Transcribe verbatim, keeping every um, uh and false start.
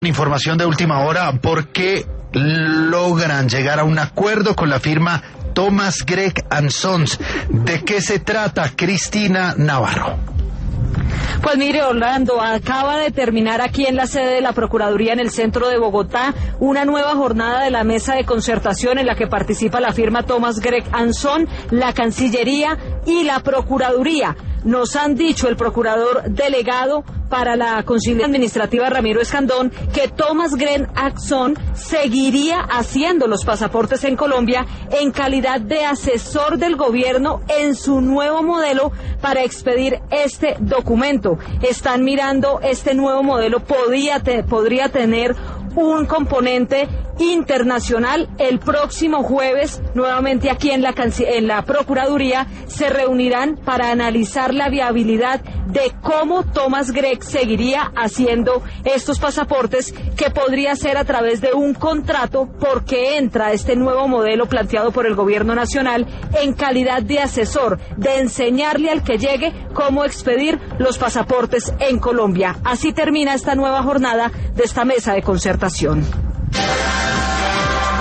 Información de última hora, porque logran llegar a un acuerdo con la firma Thomas Gregg and Sons. ¿De qué se trata, Cristina Navarro? Pues mire, Orlando, acaba de terminar aquí en la sede de la Procuraduría en el centro de Bogotá una nueva jornada de la mesa de concertación en la que participa la firma Thomas Gregg and Sons, la Cancillería y la Procuraduría. Nos han dicho el procurador delegado para la conciliación administrativa, Ramiro Escandón, que Thomas Gregg and Sons seguiría haciendo los pasaportes en Colombia en calidad de asesor del gobierno en su nuevo modelo para expedir este documento. Están mirando este nuevo modelo, podría, te, podría tener un componente internacional. El próximo jueves, nuevamente aquí en la, en la Procuraduría, se reunirán para analizar la viabilidad de cómo Thomas Gregg seguiría haciendo estos pasaportes, que podría ser a través de un contrato, porque entra este nuevo modelo planteado por el gobierno nacional en calidad de asesor, de enseñarle al que llegue cómo expedir los pasaportes en Colombia. Así termina esta nueva jornada de esta mesa de concertación.